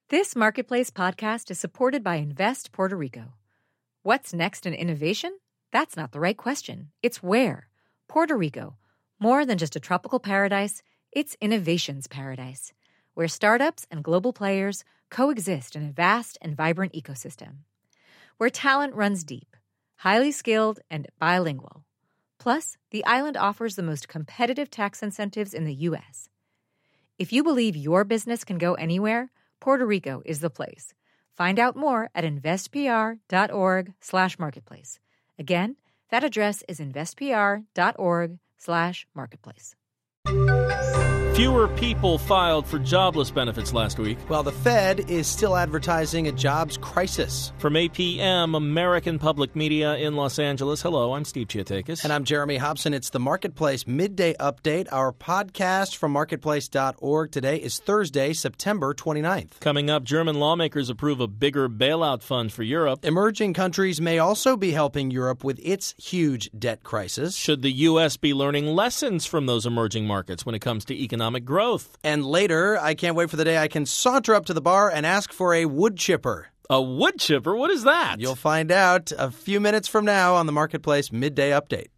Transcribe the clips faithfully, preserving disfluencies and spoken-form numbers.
This Marketplace podcast is supported by Invest Puerto Rico. What's next in innovation? That's not the right question. It's where. Puerto Rico. More than just a tropical paradise, it's innovation's paradise, where startups and global players coexist in a vast and vibrant ecosystem. Where talent runs deep, highly skilled, and bilingual. Plus, the island offers the most competitive tax incentives in the U S. If you believe your business can go anywhere, Puerto Rico is the place. Find out more at investpr.org slash marketplace. Again, that address is investpr.org slash marketplace. Fewer people filed for jobless benefits last week. While the Fed is still advertising a jobs crisis. From A P M, American Public Media in Los Angeles. Hello, I'm Steve Chiatakis. And I'm Jeremy Hobson. It's the Marketplace Midday Update, our podcast from marketplace dot org. Today is Thursday, September twenty-ninth. Coming up, German lawmakers approve a bigger bailout fund for Europe. Emerging countries may also be helping Europe with its huge debt crisis. Should the U S be learning lessons from those emerging markets when it comes to economic growth? And later, I can't wait for the day I can saunter up to the bar and ask for a wood chipper. A wood chipper? What is that? You'll find out a few minutes from now on the Marketplace Midday Update.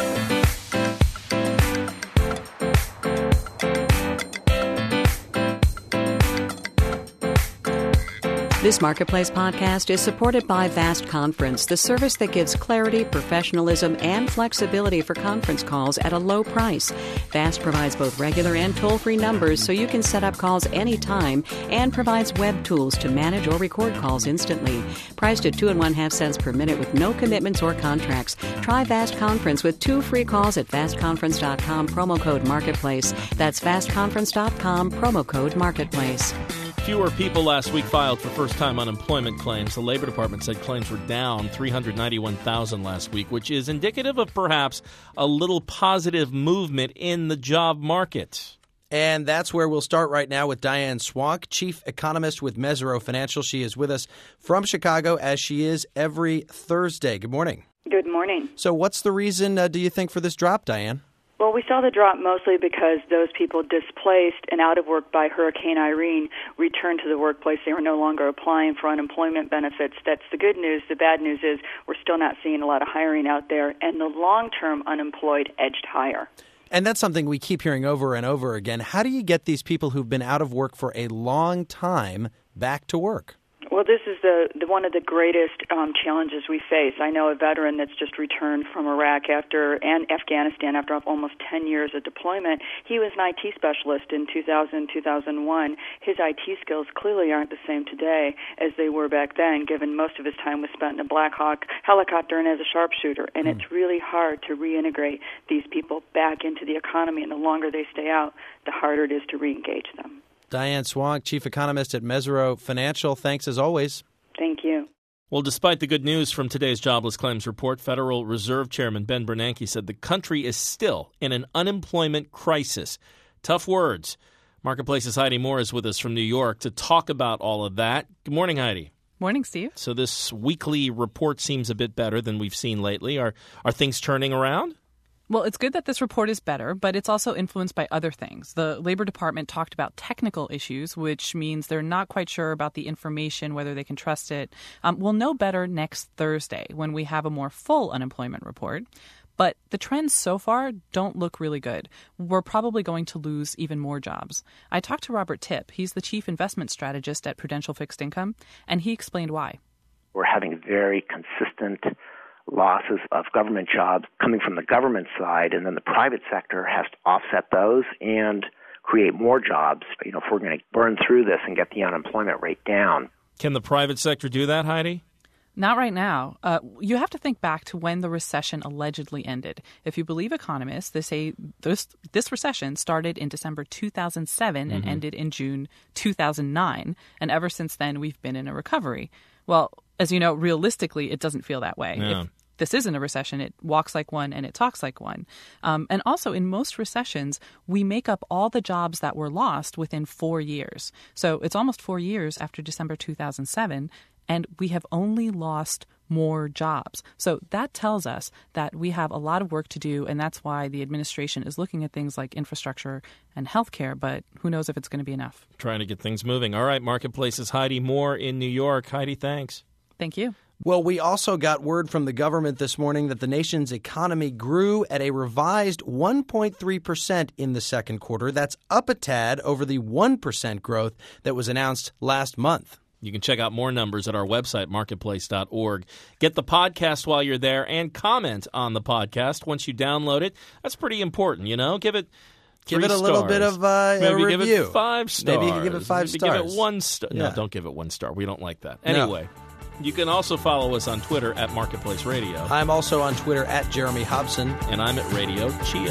This Marketplace podcast is supported by Vast Conference, the service that gives clarity, professionalism, and flexibility for conference calls at a low price. Vast provides both regular and toll-free numbers so you can set up calls anytime and provides web tools to manage or record calls instantly. Priced at two and one half cents per minute with no commitments or contracts. Try Vast Conference with two free calls at vast conference dot com, promo code Marketplace. That's vast conference dot com, promo code Marketplace. Fewer people last week filed for first-time unemployment claims. The Labor Department said claims were down three hundred ninety-one thousand last week, which is indicative of perhaps a little positive movement in the job market. And that's where we'll start right now with Diane Swonk, chief economist with Mesirow Financial. She is with us from Chicago, as she is every Thursday. Good morning. Good morning. So what's the reason, uh, do you think, for this drop, Diane? Well, we saw the drop mostly because those people displaced and out of work by Hurricane Irene returned to the workplace. They were no longer applying for unemployment benefits. That's the good news. The bad news is we're still not seeing a lot of hiring out there, and the long-term unemployed edged higher. And that's something we keep hearing over and over again. How do you get these people who've been out of work for a long time back to work? Well, this is the, the one of the greatest um, challenges we face. I know a veteran that's just returned from Iraq after and Afghanistan after almost ten years of deployment. He was an I T specialist in two thousand, two thousand one. His I T skills clearly aren't the same today as they were back then, given most of his time was spent in a Black Hawk helicopter and as a sharpshooter. And mm. it's really hard to reintegrate these people back into the economy, and the longer they stay out, the harder it is to reengage them. Diane Swonk, chief economist at Mesirow Financial. Thanks as always. Thank you. Well, despite the good news from today's jobless claims report, Federal Reserve Chairman Ben Bernanke said the country is still in an unemployment crisis. Tough words. Marketplace's Heidi Moore is with us from New York to talk about all of that. Good morning, Heidi. Morning, Steve. So this weekly report seems a bit better than we've seen lately. Are are things turning around? Well, it's good that this report is better, but it's also influenced by other things. The Labor Department talked about technical issues, which means they're not quite sure about the information, whether they can trust it. Um, we'll know better next Thursday when we have a more full unemployment report. But the trends so far don't look really good. We're probably going to lose even more jobs. I talked to Robert Tipp. He's the chief investment strategist at Prudential Fixed Income, and he explained why. We're having very consistent losses of government jobs coming from the government side, and then the private sector has to offset those and create more jobs. You know, if we're going to burn through this and get the unemployment rate down. Can the private sector do that, Heidi? Not right now. Uh, you have to think back to when the recession allegedly ended. If you believe economists, they say this this recession started in December two thousand seven and mm-hmm. ended in June two thousand nine. And ever since then, we've been in a recovery. Well, as you know, realistically, it doesn't feel that way. Yeah. If this isn't a recession, it walks like one and it talks like one. Um, and also, in most recessions, we make up all the jobs that were lost within four years. So it's almost four years after December two thousand seven. and we have only lost more jobs. So that tells us that we have a lot of work to do, and that's why the administration is looking at things like infrastructure and healthcare, but who knows if it's going to be enough. Trying to get things moving. All right, Marketplace's Heidi Moore in New York. Heidi, thanks. Thank you. Well, we also got word from the government this morning that the nation's economy grew at a revised one point three percent in the second quarter. That's up a tad over the one percent growth that was announced last month. You can check out more numbers at our website, marketplace dot org. Get the podcast while you're there and comment on the podcast once you download it. That's pretty important, you know? Give it Give it a little stars. bit of uh, Maybe a give review. it five stars. Maybe you can give it five Maybe stars. Give it one star. Yeah. No, don't give it one star. We don't like that. Anyway. No. You can also follow us on Twitter at Marketplace Radio. I'm also on Twitter at Jeremy Hobson. And I'm at Radio Chio.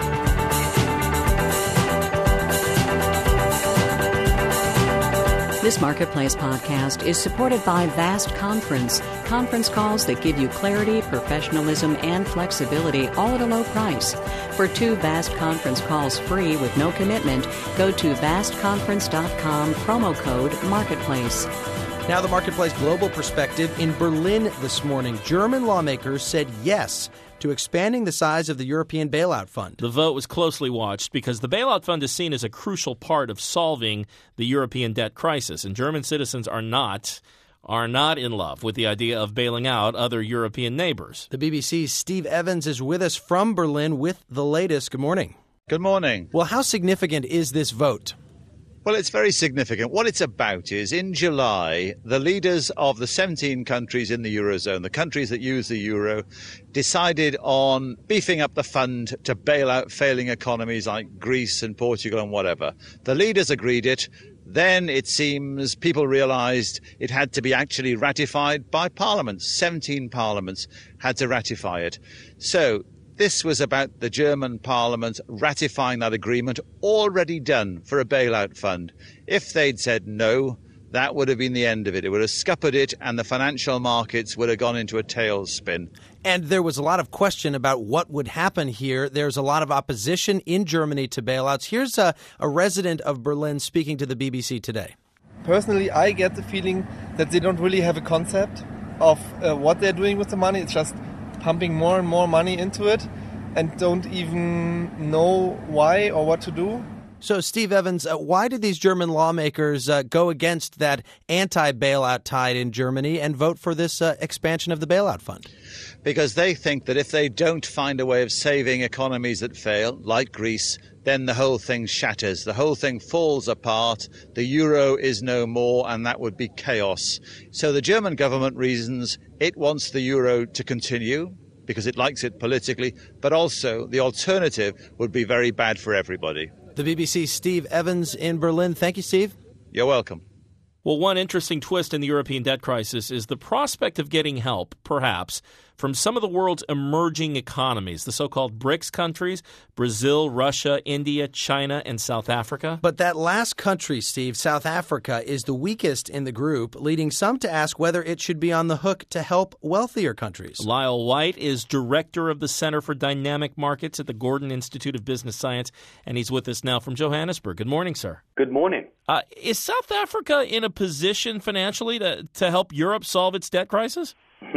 This Marketplace podcast is supported by Vast Conference. Conference calls that give you clarity, professionalism, and flexibility all at a low price. For two Vast Conference calls free with no commitment, go to vast conference dot com, promo code Marketplace. Now the Marketplace Global Perspective. In Berlin this morning, German lawmakers said yes to expanding the size of the European bailout fund. The vote was closely watched because the bailout fund is seen as a crucial part of solving the European debt crisis, and German citizens are not are not in love with the idea of bailing out other European neighbors. The B B C's Steve Evans is with us from Berlin with the latest. Good morning. Good morning. Well, how significant is this vote? Well, it's very significant. What it's about is, in July, the leaders of the seventeen countries in the Eurozone, the countries that use the euro, decided on beefing up the fund to bail out failing economies like Greece and Portugal and whatever. The leaders agreed it. Then, it seems, people realized it had to be actually ratified by parliaments. seventeen parliaments had to ratify it. So, this was about the German parliament ratifying that agreement already done for a bailout fund. If they'd said no, that would have been the end of it. It would have scuppered it and the financial markets would have gone into a tailspin. And there was a lot of question about what would happen here. There's a lot of opposition in Germany to bailouts. Here's a, a resident of Berlin speaking to the B B C today. Personally, I get the feeling that they don't really have a concept of uh, what they're doing with the money. It's just pumping more and more money into it and don't even know why or what to do. So, Steve Evans, uh, why did these German lawmakers uh, go against that anti-bailout tide in Germany and vote for this uh, expansion of the bailout fund? Because they think that if they don't find a way of saving economies that fail, like Greece, then the whole thing shatters. The whole thing falls apart. The euro is no more, and that would be chaos. So the German government reasons it wants the euro to continue because it likes it politically, but also the alternative would be very bad for everybody. The B B C's Steve Evans in Berlin. Thank you, Steve. You're welcome. Well, one interesting twist in the European debt crisis is the prospect of getting help, perhaps, from some of the world's emerging economies, the so-called BRICS countries, Brazil, Russia, India, China, and South Africa. But that last country, Steve, South Africa, is the weakest in the group, leading some to ask whether it should be on the hook to help wealthier countries. Lyle White is director of the Center for Dynamic Markets at the Gordon Institute of Business Science, and he's with us now from Johannesburg. Good morning, sir. Good morning. Uh, is South Africa in a position financially to, to help Europe solve its debt crisis?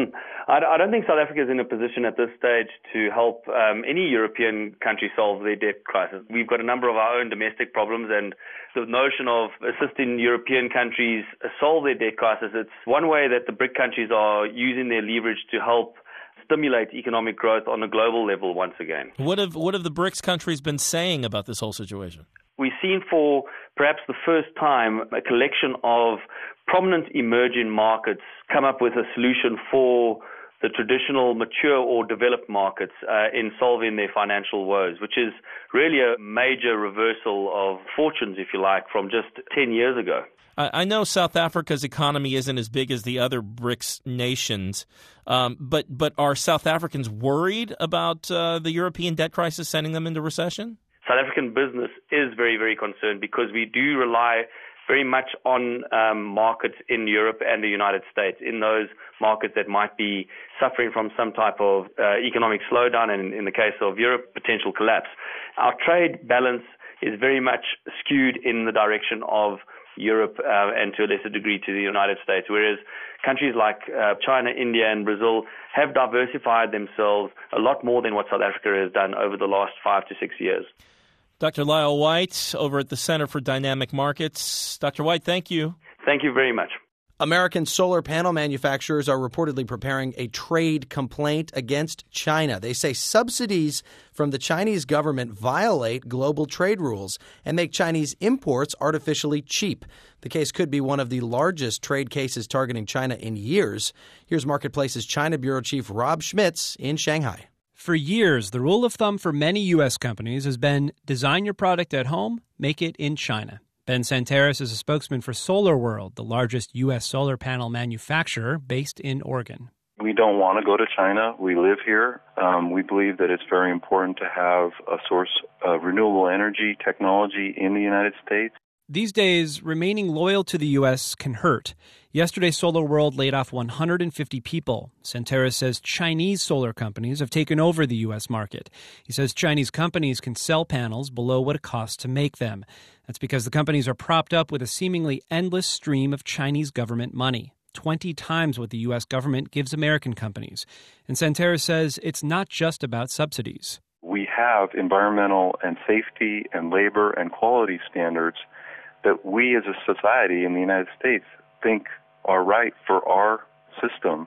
I don't think South Africa is in a position at this stage to help um, any European country solve their debt crisis. We've got a number of our own domestic problems, and the notion of assisting European countries solve their debt crisis, it's one way that the BRIC countries are using their leverage to help stimulate economic growth on a global level once again. What have what have the BRICS countries been saying about this whole situation? We've seen for perhaps the first time a collection of prominent emerging markets come up with a solution for the traditional mature or developed markets uh, in solving their financial woes, which is really a major reversal of fortunes, if you like, from just ten years ago. I know South Africa's economy isn't as big as the other BRICS nations, um, but but are South Africans worried about uh, the European debt crisis sending them into recession? South African business is very, very concerned because we do rely very much on um, markets in Europe and the United States, in those markets that might be suffering from some type of uh, economic slowdown, and in the case of Europe, potential collapse. Our trade balance is very much skewed in the direction of Europe uh, and to a lesser degree to the United States, whereas countries like uh, China, India, and Brazil have diversified themselves a lot more than what South Africa has done over the last five to six years. Doctor Lyle White over at the Center for Dynamic Markets. Doctor White, thank you. Thank you very much. American solar panel manufacturers are reportedly preparing a trade complaint against China. They say subsidies from the Chinese government violate global trade rules and make Chinese imports artificially cheap. The case could be one of the largest trade cases targeting China in years. Here's Marketplace's China Bureau Chief Rob Schmitz in Shanghai. For years, the rule of thumb for many U S companies has been design your product at home, make it in China. Ben Santeris is a spokesman for SolarWorld, the largest U S solar panel manufacturer based in Oregon. We don't want to go to China. We live here. Um, we believe that it's very important to have a source of renewable energy technology in the United States. These days, remaining loyal to the U S can hurt. Yesterday, SolarWorld laid off one hundred fifty people. Santeris says Chinese solar companies have taken over the U S market. He says Chinese companies can sell panels below what it costs to make them. That's because the companies are propped up with a seemingly endless stream of Chinese government money, twenty times what the U S government gives American companies. And Santeris says it's not just about subsidies. We have environmental and safety and labor and quality standards that we as a society in the United States think are right for our system.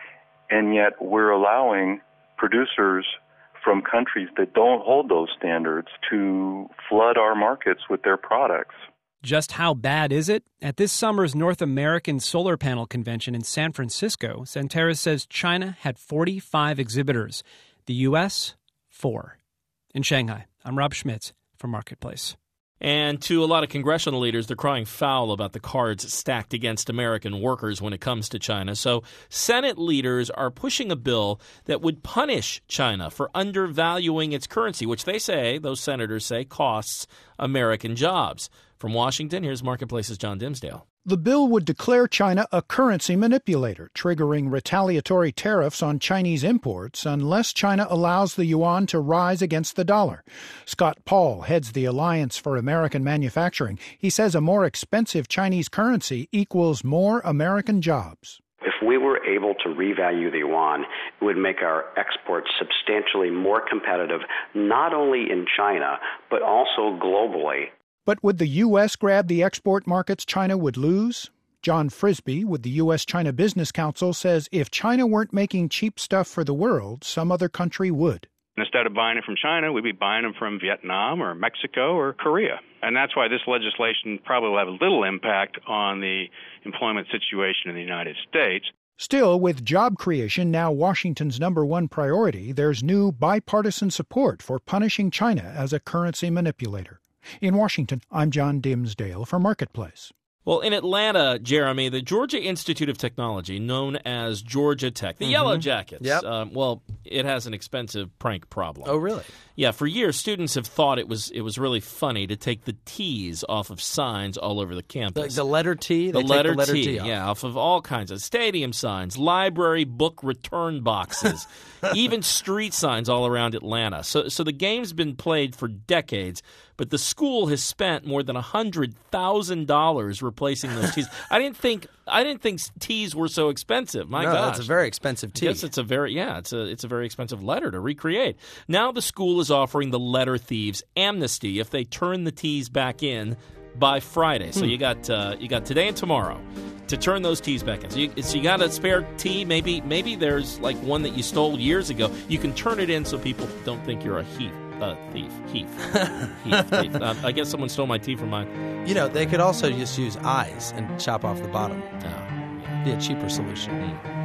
And yet we're allowing producers from countries that don't hold those standards to flood our markets with their products. Just how bad is it? At this summer's North American Solar Panel Convention in San Francisco, Santeris says China had forty-five exhibitors, the U S, four. In Shanghai, I'm Rob Schmitz for Marketplace. And to a lot of congressional leaders, they're crying foul about the cards stacked against American workers when it comes to China. So Senate leaders are pushing a bill that would punish China for undervaluing its currency, which they say, those senators say, costs American jobs. From Washington, here's Marketplace's John Dimsdale. The bill would declare China a currency manipulator, triggering retaliatory tariffs on Chinese imports unless China allows the yuan to rise against the dollar. Scott Paul heads the Alliance for American Manufacturing. He says a more expensive Chinese currency equals more American jobs. If we were able to revalue the yuan, it would make our exports substantially more competitive, not only in China, but also globally. But would the U S grab the export markets China would lose? John Frisby with the U S China Business Council says if China weren't making cheap stuff for the world, some other country would. Instead of buying it from China, we'd be buying them from Vietnam or Mexico or Korea. And that's why this legislation probably will have little impact on the employment situation in the United States. Still, with job creation now Washington's number one priority, there's new bipartisan support for punishing China as a currency manipulator. In Washington, I'm John Dimsdale for Marketplace. Well, in Atlanta, Jeremy, the Georgia Institute of Technology, known as Georgia Tech, the mm-hmm. Yellow Jackets, yep. um, well, it has an expensive prank problem. Oh, really? Yeah, for years, students have thought it was it was really funny to take the T's off of signs all over the campus. Like the letter T? The they letter, take the letter T, T off. yeah, off of all kinds of stadium signs, library book return boxes, even street signs all around Atlanta. So, so the game's been played for decades, but the school has spent more than one hundred thousand dollars replacing those T's. I didn't think I didn't think T's were so expensive. My no, gosh. that's a very expensive T. I guess it's a very yeah, it's a it's a very expensive letter to recreate. Now the school is offering the letter thieves amnesty if they turn the T's back in by Friday. So hmm. you got uh, you got today and tomorrow to turn those T's back in. So you, so you got a spare T. Maybe maybe there's like one that you stole years ago. You can turn it in so people don't think you're a thief. Uh, thief, Heath, Heath, thief. Uh, I guess someone stole my tea from mine. You know, they could also just use eyes and chop off the bottom. Oh, yeah. Be a cheaper solution. Mm.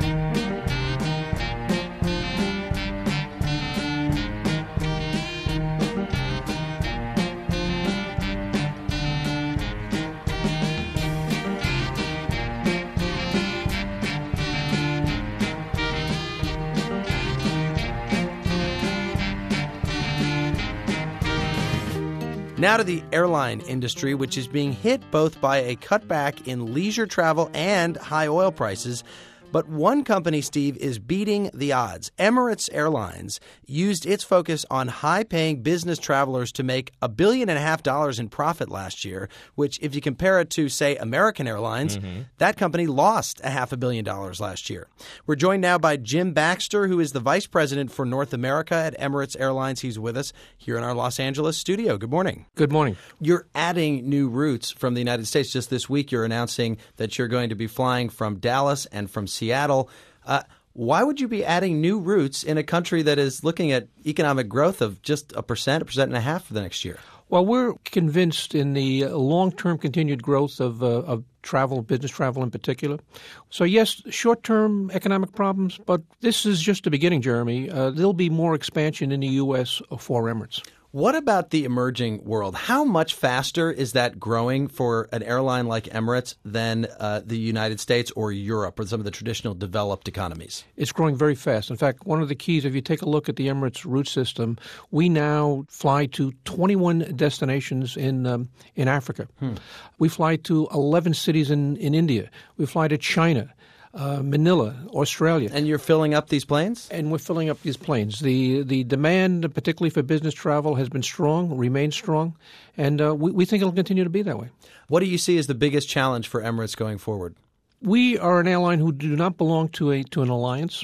Now to the airline industry, which is being hit both by a cutback in leisure travel and high oil prices. But one company, Steve, is beating the odds. Emirates Airlines used its focus on high-paying business travelers to make a billion and a half dollars in profit last year, which if you compare it to, say, American Airlines, mm-hmm. that company lost a half a billion dollars last year. We're joined now by Jim Baxter, who is the vice president for North America at Emirates Airlines. He's with us here in our Los Angeles studio. Good morning. Good morning. You're adding new routes from the United States. Just this week, you're announcing that you're going to be flying from Dallas and from Seattle. Uh, why would you be adding new routes in a country that is looking at economic growth of just a percent, a percent and a half for the next year? Well, we're convinced in the long-term continued growth of, uh, of travel, business travel in particular. So, yes, short-term economic problems, but this is just the beginning, Jeremy. Uh, there'll be more expansion in the U S for Emirates. What about the emerging world? How much faster is that growing for an airline like Emirates than uh, the United States or Europe or some of the traditional developed economies? It's growing very fast. In fact, one of the keys, if you take a look at the Emirates route system, we now fly to twenty-one destinations in um, in Africa. Hmm. We fly to eleven cities in, in India. We fly to China. Uh, Manila, Australia. And you're filling up these planes? And we're filling up these planes. The the demand, particularly for business travel, has been strong, remains strong, and uh, we, we think it'll continue to be that way. What do you see as the biggest challenge for Emirates going forward? We are an airline who do not belong to a to an alliance.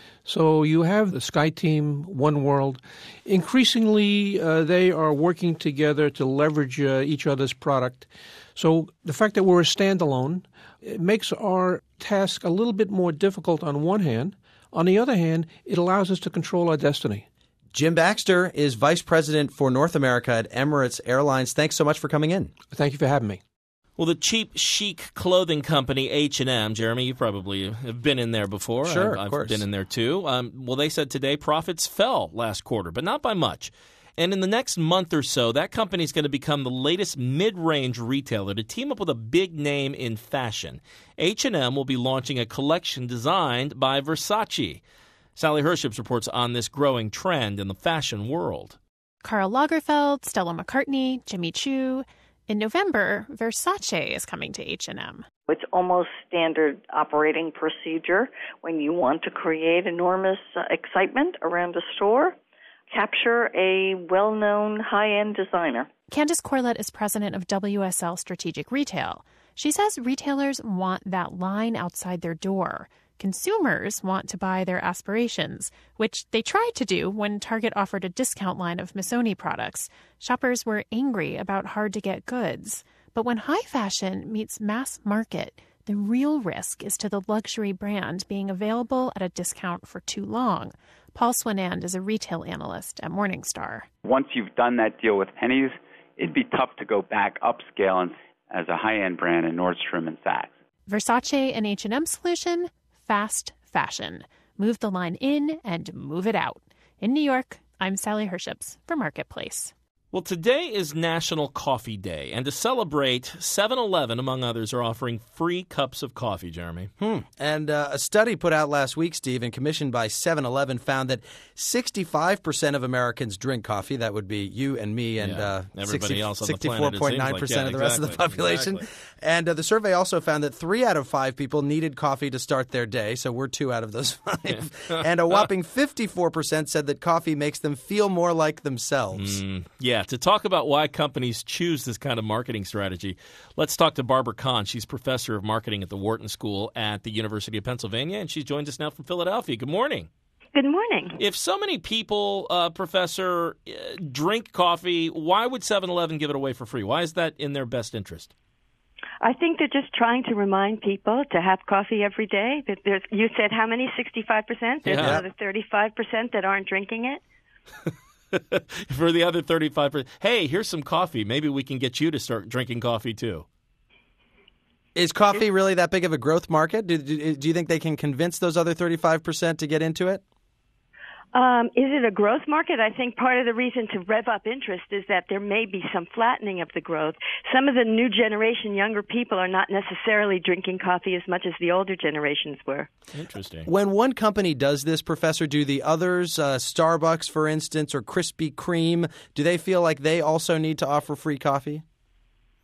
So you have the SkyTeam, One World. Increasingly, uh, they are working together to leverage uh, each other's product. So the fact that we're a standalone, it makes our task a little bit more difficult on one hand. On the other hand, it allows us to control our destiny. Jim Baxter is Vice President for North America at Emirates Airlines. Thanks so much for coming in. Thank you for having me. Well, the cheap chic clothing company H and M, Jeremy, you probably have been in there before. Sure, I've, of course. I've been in there too. Um, well, they said today profits fell last quarter, but not by much. And in the next month or so, that company is going to become the latest mid-range retailer to team up with a big name in fashion. H and M will be launching a collection designed by Versace. Sally Herships reports on this growing trend in the fashion world. Karl Lagerfeld, Stella McCartney, Jimmy Choo. In November, Versace is coming to H and M. It's almost standard operating procedure when you want to create enormous uh, excitement around a store. Capture a well-known high-end designer. Candice Corlett is president of W S L Strategic Retail. She says retailers want that line outside their door. Consumers want to buy their aspirations, which they tried to do when Target offered a discount line of Missoni products. Shoppers were angry about hard-to-get goods. But when high fashion meets mass market, the real risk is to the luxury brand being available at a discount for too long. Paul Swinand is a retail analyst at Morningstar. Once you've done that deal with Pennies, it'd be tough to go back upscale and, as a high-end brand in Nordstrom and Saks. Versace and H and M solution, fast fashion. Move the line in and move it out. In New York, I'm Sally Herships for Marketplace. Well, today is National Coffee Day, and to celebrate, seven eleven, among others, are offering free cups of coffee, Jeremy. Hmm. And uh, a study put out last week, Steve, and commissioned by seven eleven, found that sixty-five percent of Americans drink coffee. That would be you and me and yeah. uh, everybody sixty, else on the planet. sixty-four point nine percent like. yeah, of the rest exactly. of the population. Exactly. And uh, the survey also found that three out of five people needed coffee to start their day, so we're two out of those five. Yeah. And a whopping fifty-four percent said that coffee makes them feel more like themselves. Mm, yeah, to talk about why companies choose this kind of marketing strategy, let's talk to Barbara Kahn. She's professor of marketing at the Wharton School at the University of Pennsylvania, and she's joined us now from Philadelphia. Good morning. Good morning. If so many people, uh, Professor, uh, drink coffee, why would seven eleven give it away for free? Why is that in their best interest? I think they're just trying to remind people to have coffee every day. That there's, you said how many? sixty-five percent? There's yeah. another thirty-five percent that aren't drinking it. For the other thirty-five percent, hey, here's some coffee. Maybe we can get you to start drinking coffee too. Is coffee really that big of a growth market? Do, do, do you think they can convince those other thirty-five percent to get into it? Um, is it a growth market? I think part of the reason to rev up interest is that there may be some flattening of the growth. Some of the new generation, younger people, are not necessarily drinking coffee as much as the older generations were. Interesting. When one company does this, Professor, do the others, uh, Starbucks, for instance, or Krispy Kreme, do they feel like they also need to offer free coffee?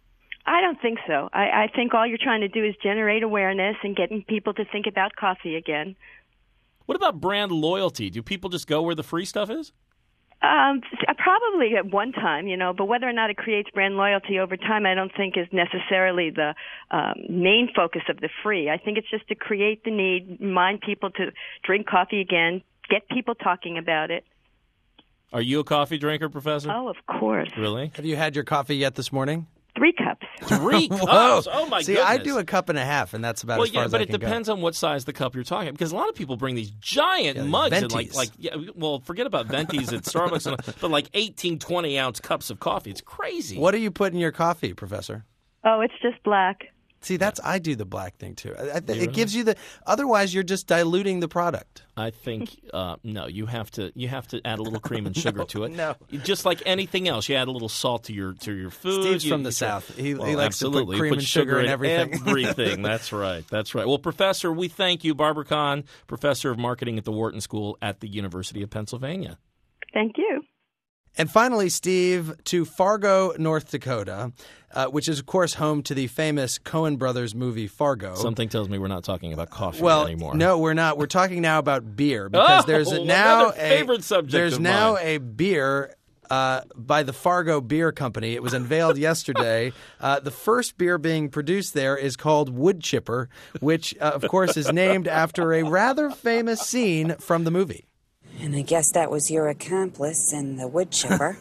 I don't think so. I, I think all you're trying to do is generate awareness and getting people to think about coffee again. What about brand loyalty? Do people just go where the free stuff is? Um, probably at one time, you know, but whether or not it creates brand loyalty over time, I don't think is necessarily the um, main focus of the free. I think it's just to create the need, remind people to drink coffee again, get people talking about it. Are you a coffee drinker, Professor? Oh, of course. Really? Have you had your coffee yet this morning? Three cups. Three cups? Oh, my See, goodness. I do a cup and a half, and that's about well, as far yeah, as but I it can depends go. on what size the cup you're talking about. Because a lot of people bring these giant Yeah, mugs. And Ventis. like, like, yeah, well, forget about Ventis at Starbucks, and, but like eighteen, twenty ounce cups of coffee. It's crazy. What do you put in your coffee, Professor? Oh, it's just black. See, that's I do the black thing too. I, I th- really? It gives you the. Otherwise, you're just diluting the product. I think uh, no. You have to you have to add a little cream and sugar No, to it. no. Just like anything else, you add a little salt to your to your food. Steve's You- from the you- South. He- he Well, likes to put absolutely. You cream put and sugar in everything. Everything. That's right. That's right. Well, Professor, we thank you, Barbara Kahn, Professor of Marketing at the Wharton School at the University of Pennsylvania. Thank you. And finally, Steve, to Fargo, North Dakota, uh, which is, of course, home to the famous Coen Brothers movie Fargo. Something tells me we're not talking about coffee well, anymore. no, we're not. We're talking now about beer because Oh, there's a, now another favorite a, subject There's of now mine. a beer uh, by the Fargo Beer Company. It was unveiled yesterday. Uh, the first beer being produced there is called Wood Chipper, which, uh, of course, is named after a rather famous scene from the movie. And I guess that was your accomplice in the wood chipper.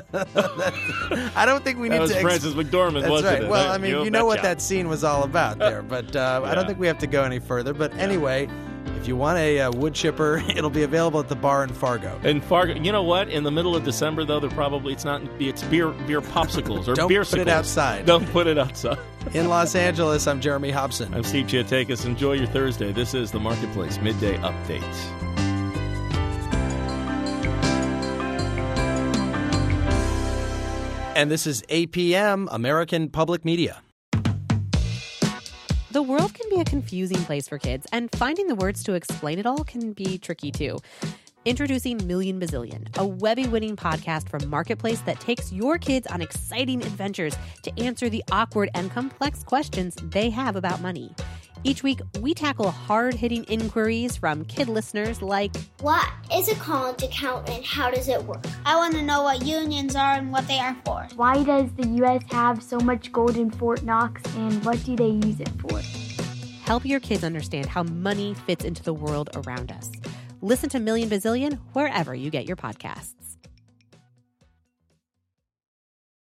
I don't think we need That was to. Ex- Frances McDormand, That's wasn't right. it? Well, I mean, You you know what betcha. that scene was all about there, but uh, I don't Yeah. think we have to go any further. But anyway, if you want a uh, wood chipper, it'll be available at the bar in Fargo. In Fargo, you know what? In the middle of December, though, they're probably it's not it's beer beer popsicles or Don't beer. put it outside. Don't put it outside. In Los Angeles, I'm Jeremy Hobson. I'm Steve Chiatakis. Enjoy your Thursday. This is the Marketplace Midday Update. And this is A P M, American Public Media. The world can be a confusing place for kids, and finding the words to explain it all can be tricky too. Introducing Million Bazillion, a Webby-winning podcast from Marketplace that takes your kids on exciting adventures to answer the awkward and complex questions they have about money. Each week, we tackle hard-hitting inquiries from kid listeners like, what is a college account and how does it work? I want to know what unions are and what they are for. Why does the U S have so much gold in Fort Knox and what do they use it for? help your kids understand how money fits into the world around us. Listen to Million Bazillion wherever you get your podcasts.